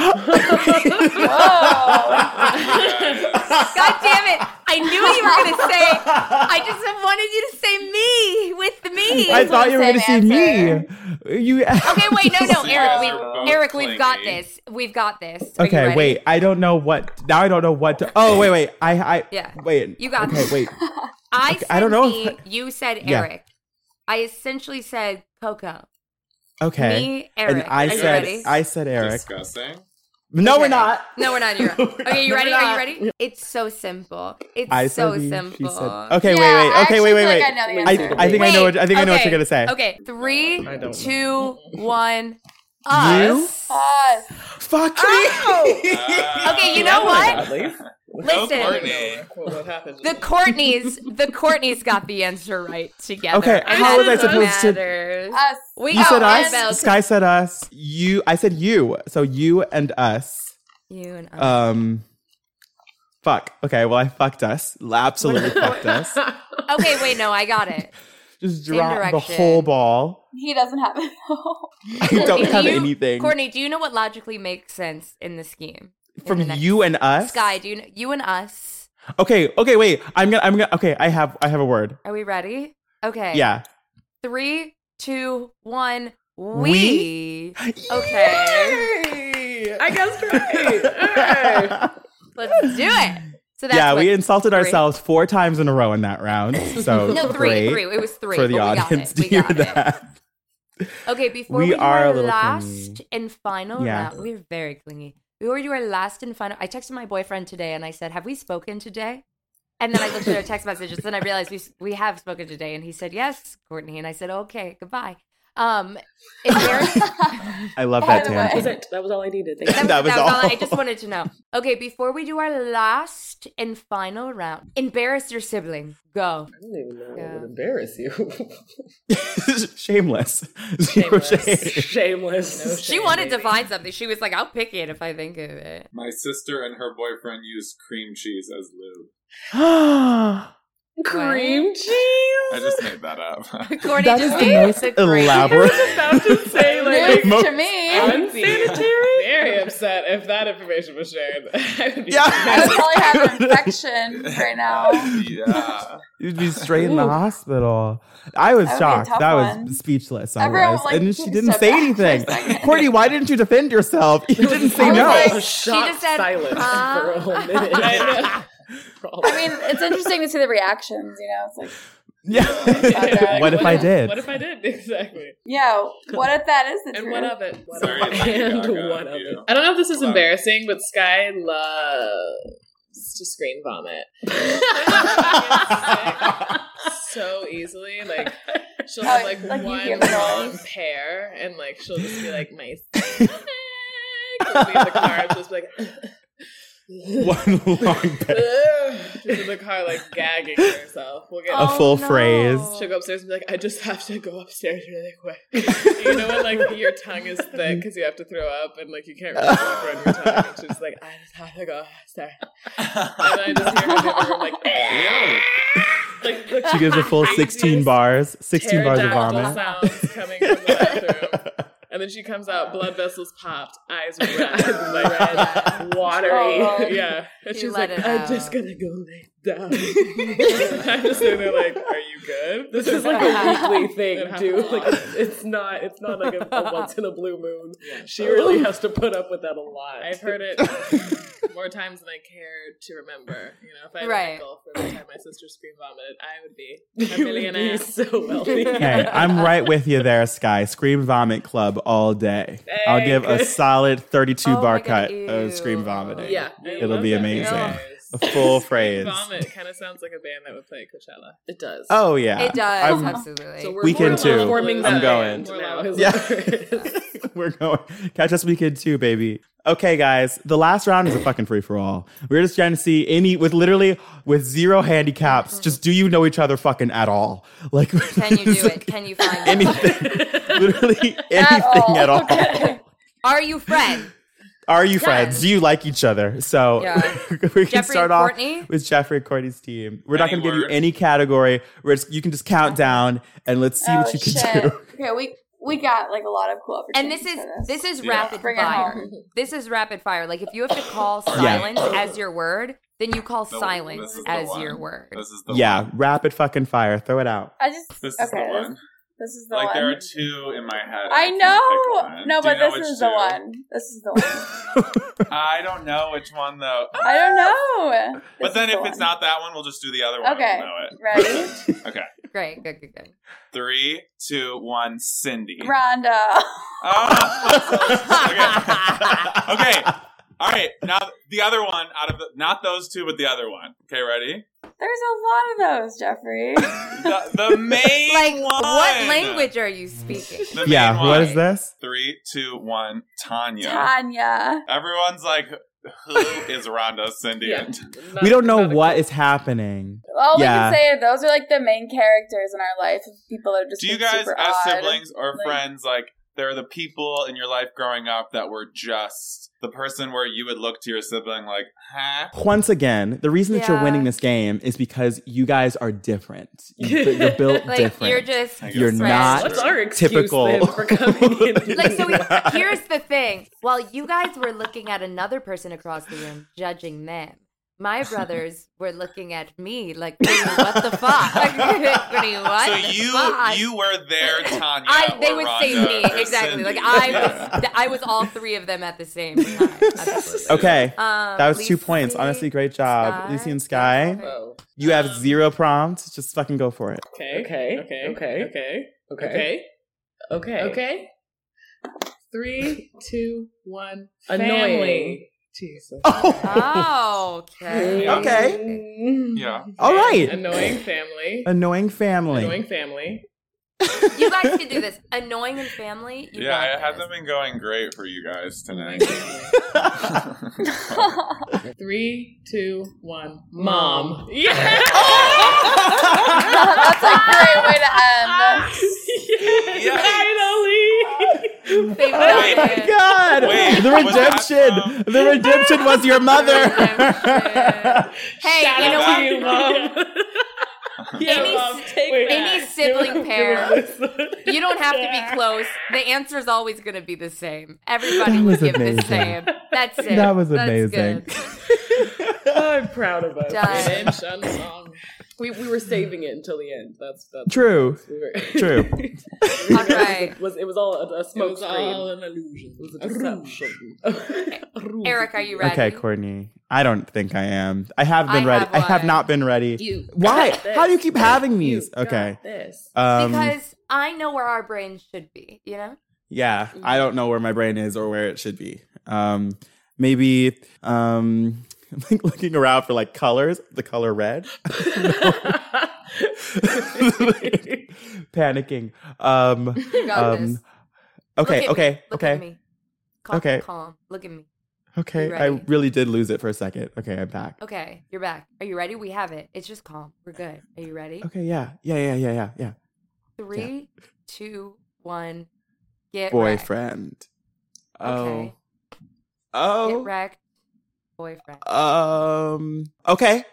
God damn it! I knew what you were gonna say. I just wanted you to say me with the me. I thought you were going to see Same me. answer. You. Okay, wait, no, So you guys Eric, are both Eric, we've got clingy. this. We've got this. Are you Okay, ready? wait. I don't know what. Now I don't know what to. Oh, wait. I. Yeah. Wait. You got Okay, this. wait. I Okay, said I don't know me. if- You said Yeah. Eric. I essentially said Coco. Okay. Me, Eric. And I Are you said. ready? I said Eric. Disgusting. No, we're Okay. not. No, we're not. You're okay. You No, ready? we're Are you not. ready? It's so simple. It's I so said me, simple. She said. Okay, Yeah, wait. I Okay, actually wait. feel like I know the answer. I think I know. What, I think I know what okay, you're gonna say. Okay, 3, I don't 2, 1. You? Us. Us. Fuck me. Okay, you know what? No, Listen, Courtney. What happened? the Courtneys got the answer right together. Okay, and how that's was I what supposed to- matters. Us. We You got said one us. bell. Sky said us. You. I said you. So you and us. You and us. Fuck. Okay. Well, I fucked us. Absolutely fucked us. Okay, wait, no, I got it. Just Same drop the direction. whole ball. He doesn't have it. I don't have You- anything Courtney, do you know what logically makes sense in the scheme? In from the next- you and us. Sky, do you know you and us? Okay. Wait. I'm gonna. Okay. I have a word. Are we ready? Okay. Yeah. 3, 2, 1. We? Okay. Yay! I guessed right. Let's do it. So that's Yeah, what, we insulted 3. ourselves 4 times in a row in that round. So No, 3. great 3. It was 3. for the but audience we to hear got it. We got it. that. Okay, before We we do are a our little last clingy. and final Yeah. round, we're very clingy. Before we do our last and final, I texted my boyfriend today and I said, "Have we spoken today?" And then I looked at our text messages and I realized we have spoken today, and he said, "Yes, Courtney." And I said, "Okay, goodbye." I love that tangent. That was all I needed. That was all. I just wanted to know. Okay, before we do our last and final round, embarrass your sibling. Go. I don't even know what would embarrass you. Shameless. Zero shame. Shameless. No shame, She wanted to baby. find something. She was like, I'll pick it if I think of it. My sister and her boyfriend used cream cheese as lube. Cream cheese? I just made that up. Courtney That just is the made most the cream. elaborate. About to say, like, News to me. unsanitary. Very upset if that information was shared. I would be I would probably have an infection right now. Yeah. You'd be straight in the hospital. I was That would be a shocked. tough That one. was speechless. I Everyone, was. like, And she didn't stepped say back for a anything. second. Courtney, why didn't you defend yourself? You didn't say I was no. like- She just said, silence huh? for a whole minute. I mean, it's interesting to see the reactions, you know? It's like, Yeah. What if I did? What if I did? Exactly. yeah, what if that is the And truth? what of it? What Sorry, of it? Lady And Gaga, what of you. it? I don't know if this is Wow. embarrassing, but Sky loves to screen vomit. So easily. Like, she'll have like like you one give it all. long pair, and like she'll just be like, my stomach. We'll be in the car and just be like, One long pair. she's in the car like gagging herself. We'll get A full phrase. She'll go upstairs and be like, I just have to go upstairs really quick. You know when like your tongue is thick because you have to throw up and like you can't really run your tongue. And she's like, I just have to go upstairs. And then I just hear her in the other room like, like the She gives a full 16 craziest bars. 16 bars of pterodactyl vomit. sounds coming from the bathroom. And then she comes out, blood vessels popped, eyes red, like red, watery. Oh. Yeah. And She she's let like, it I'm out. just gonna go lay down. I'm just sitting there like, are you good? This is like a weekly It thing, happens too. a lot. Like it's not like a once in a blue moon. She really has to put up with that a lot. I've heard it more times than I care to remember. You know, if I had Right. a nickel for the time my sister scream vomited, I would be You a would be millionaire. so wealthy. Hey, I'm right with you there, Sky. Scream Vomit Club all day. I'll Hey, give a good. solid 32 Oh my bar God, cut ew. of Scream Vomiting. Yeah. I It'll love be that. amazing. Yeah. A full phrase. Vomit kind of sounds like a band that would play at Coachella. It does. Oh, yeah. It does, I'm- absolutely. So we're Weekend more two. forming I'm that going. band now. is Yeah. what it is. We're going. Catch us weekend 2, baby. Okay, guys. The last round is a fucking free for all. We're just trying to see with zero handicaps. Just do you know each other fucking at all? Like, Can you do it? Can you find it? anything? Literally anything at all. Okay. Are you friends? Are you friends? Do you like each other? So Yeah. we can Jeffrey start and off Courtney? with Jeffrey and Courtney's team. We're not Any going to give you word? any category. You can just count down and let's see what you can shit. do. Okay, we got like a lot of cool And opportunities. this is Yeah. rapid Bring it fire. home. This is rapid fire. Like if you have to call silence as your word, then you call No, silence this is the as one. your word. This is the Yeah, one. rapid fucking fire. Throw it out. I just This is the one. This is the Like one. there are two in my head. I can't know. pick one. No, Do you but know this which is the two? one. This is the one. I don't know which one though. I don't know. But This then is if the it's one. not that one, we'll just do the other one. Okay. We'll know it. Ready? Okay. Great, good. 3, 2, 1. Cindy. Rhonda. Oh. Okay. All right. Now the other one out of not those two, but the other one. Okay, ready? There's a lot of those, Jeffrey. The main Like, one. what language are you speaking? The Yeah, main what one. is this? 3, 2, 1. Tanya. Tanya. Everyone's like, who is Rhonda, Cindy, Yeah. and We don't know what is happening. All Yeah. we can say are those are like the main characters in our life. People that are just do you been guys, super as odd. siblings or Like- friends, like there are the people in your life growing up that were just the person where you would look to your sibling like, huh? Once again, the reason that you're Yeah. winning this game is because you guys are different. You're built Like different. you're just I guess You're so. not What's our excuse typical. then for coming in? like so here's the thing. While you guys were looking at another person across the room, judging them, my brothers were looking at me like, what the fuck? Brittany, what So the fuck? you were there, Tanya. They or would Rhonda say me or exactly. Like Cindy. I was all three of them at the same time. Absolutely. Okay, that was 2 Lacey, points. Honestly, great job. Sky. Lucy and Sky. Whoa. You have 0 prompts. Just fucking go for it. Okay. Okay. Okay. Okay. Okay. Okay. Okay. Okay. Okay. 3, 2, 1. Annoying. Family. Jesus. Oh, Okay. Okay. Yeah. all right. Annoying family. Annoying family. Annoying family. You guys can do this. Annoying in family. You got it this. hasn't been going great for you guys tonight. 3, 2, 1. Mom. Yeah. That's a great way to end. Finally. Oh my God! Wait, the redemption! The redemption was your mother. Hey, Shout you know out to what? you, Mom. Any sibling pair, you don't have to be close. The answer is always going to be the same. Everybody That would was give amazing. the same. That's it. That was That's amazing. good. I'm proud of us. Done. Redemption song. We were saving it until the end. That's True. True. All right. It was all a smoke It was screen. all an illusion. It was a deception. Eric, are you ready? Okay, Courtney. I don't think I am. I have been I ready. have I have one. not been ready. You Why? got this. How do you keep having these? You Okay. got this. Because I know where our brains should be, you know? Yeah, I don't know where my brain is or where it should be. Maybe like looking around for like colors, the color red. Panicking. You got this. Okay, okay, Look okay. at me. Calm, Okay. calm. Look at me. Okay, You I ready? really did lose it for a second. Okay, I'm back. Okay, you're back. Are you ready? We have it. It's just calm. We're good. Are you ready? Okay, yeah. 3, 2, 1. Get Boyfriend. wrecked. Okay. Get Oh. wrecked. Boyfriend. Okay.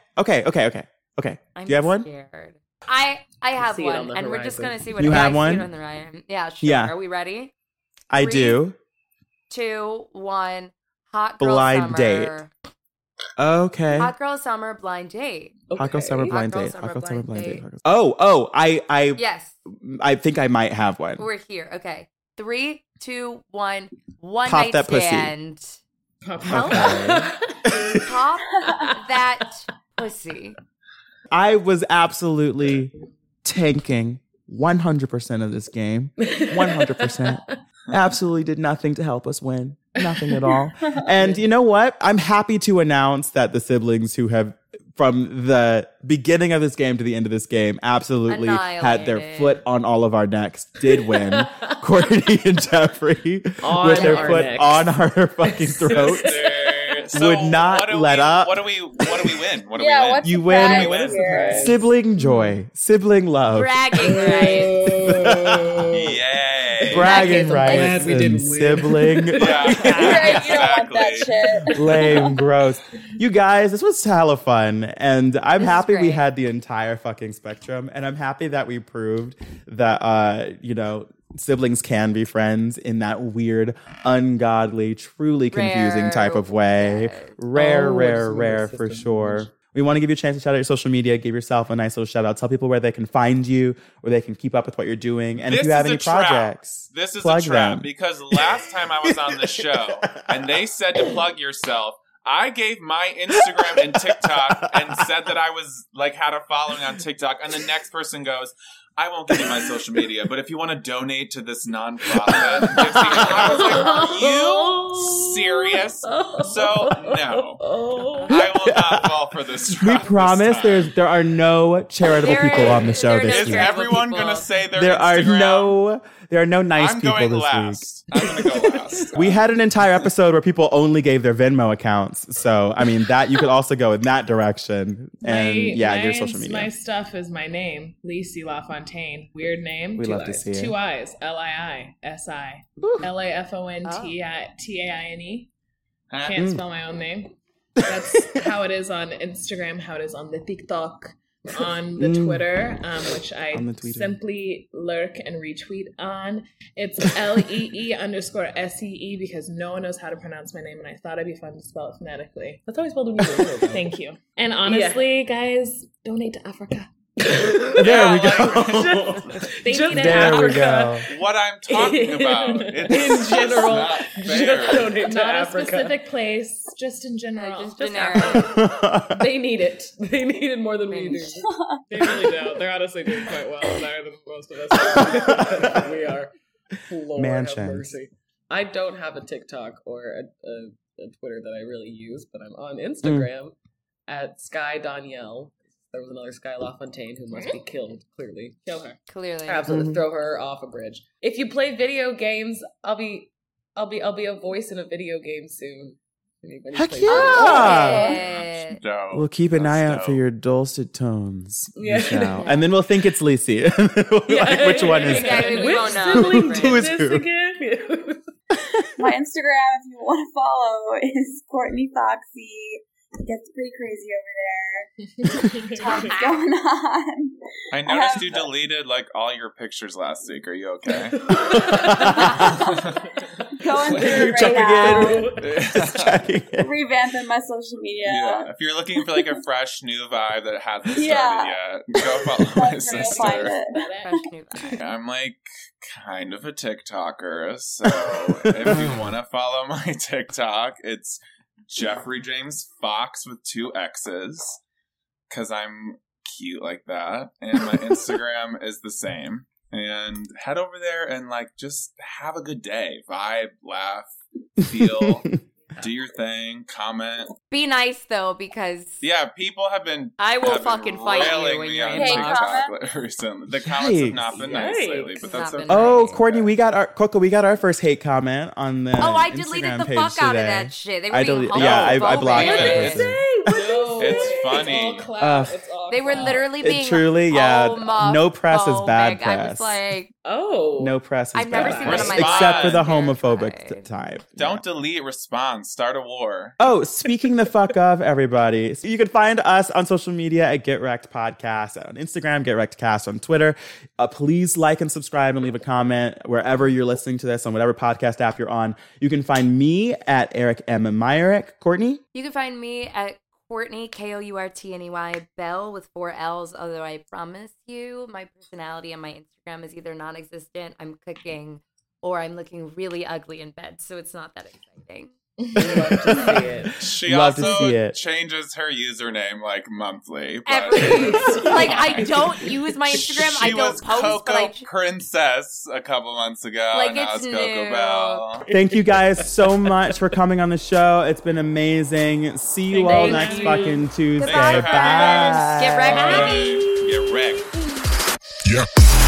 I'm Do you have one? Scared. I have see it on one, the and we're just horizon. gonna see what You have I see one? it on the horizon. Yeah, sure. Yeah. Are we ready? I 3, do. 2, 1. Hot girl Blind summer. date. Okay. Hot girl summer blind date. Hot girl summer Okay. blind Hot girl date. summer Hot girl summer blind blind date. date. Oh, I Yes, think I might have one. we're here. Okay. 3, 2, 1. One Pop night that pussy. stand. Pop Okay. Pop that pussy. I was absolutely tanking 100% of this game. 100%. Absolutely did nothing to help us win. Nothing at all. And you know what? I'm happy to announce that the siblings who have, from the beginning of this game to the end of this game, absolutely had their Annihilated. foot on all of our necks, did win. Courtney and Jeffrey, On with their our foot necks. on our fucking throats. Would not what do let we, up. What do we win? What do Yeah, we win? what's You the win. prize What is the here? prize? Sibling joy, sibling love, Bragging rights. Yay. bragging Glad rights, we and didn't win. sibling Right, you don't want that Exactly. shit. lame, gross. You guys, this was hella fun, and I'm This is happy we great. had the entire fucking spectrum, and I'm happy that we proved that siblings can be friends in that weird, ungodly, truly confusing Rare, type of way. yes. Rare, Oh, rare, it's rare the for system. sure. We want to give you a chance to shout out your social media, give yourself a nice little shout out, tell people where they can find you, where they can keep up with what you're doing, and if This you have is any a trap. projects, This is plug a trap them. because last time I was on the show and they said to plug yourself, I gave my Instagram and TikTok and said that I was had a following on TikTok, and the next person goes, I won't give you my social media, but if you want to donate to this nonprofit, I was like, are you serious? So no, I will not fall for this trap. We this promise time. there are no charitable There people is- on the show there are this no Is week. charitable everyone people. going to say their There are Instagram? no nice I'm people going this last. I'm going to go last. week. We had an entire episode where people only gave their Venmo accounts. So, I mean, that you could also go in that direction. And your social media. My stuff is my name, Lisi LaFontaine. Weird name. We Two love to eyes. see it. 2 I's. L-I-I-S-I. LAFONTAINE. Can't spell my own name. That's how it is on Instagram, how it is on the TikTok, on the Twitter, which I On the Twitter. simply lurk and retweet on. It's LEE_SEE because no one knows how to pronounce my name, and I thought it'd be fun to spell it phonetically. That's how I spelled it. Thank you. And honestly, guys, donate to Africa. There we go. They Just need it. There we Africa. go. What I'm talking about. It's In general, not fair. just donate to Not a Africa. specific place, just in general. Just Just generic. They need it. They need it more than we do. They really don't. They're honestly doing quite well, better than most of us. We are. Lord Mansions. have mercy. I don't have a TikTok or a Twitter that I really use, but I'm on Instagram at Sky Danielle. there was another Sky LaFontaine who must be killed. Clearly, kill her. Clearly, absolutely throw her off a bridge. If you play video games, I'll be a voice in a video game soon. Heck yeah! Okay. We'll keep an eye out for your dulcet tones. Yeah. And then we'll think it's Lacey. Like, which one is it? We won't know. Who is who? Again? My Instagram, if you want to follow, is Courtney Foxy. It gets pretty crazy over there. Tons going on. I noticed you deleted like all your pictures last week. Are you okay? Going through it right now. Just checking in. Revamping my social media. Yeah. If you're looking for like a fresh new vibe that hasn't started yet, go follow my That's where you'll find sister. it. Fresh new vibe. I'm like kind of a TikToker, so if you want to follow my TikTok, it's Jeffrey James Fox with 2 X's, because I'm cute like that. And my Instagram is the same. And head over there and like just have a good day. Vibe, laugh, feel, do your thing, comment. Be nice though, because People have been fucking fight you railing when me you're on in TikTok recently. The comments have not been nice lately, but that's okay. Oh, Courtney, we got our first hate comment on the I Instagram deleted the page fuck out of today. that shit. They were I blocked that person. It's funny. They were literally being truly, no press is bad press. I was like, no press is I've bad never seen one of my except for the life. homophobic type. Don't delete, respond, start a war. Oh, speaking the fuck of, everybody, so you can find us on social media at Get Wrecked Podcast, on Instagram, Get Wrecked Cast on Twitter. Please like and subscribe and leave a comment wherever you're listening to this, on whatever podcast app you're on. You can find me at Eric M. Myrick. Courtney? You can find me at Courtney, Kourtney, Bell with 4 L's, although I promise you my personality on my Instagram is either non-existent, I'm cooking, or I'm looking really ugly in bed, so it's not that exciting. Love to see it. She Love to also see it. changes her username like monthly. But Like, I don't use my Instagram, I she don't was post, Coco but I... Princess a couple months ago. Like, now it's it's Coco new. Bell. Thank you guys so much for coming on the show. It's been amazing. See you all next fucking Tuesday. Goodbye, Bye. friends. Get wrecked, baby. Get wrecked. Yeah.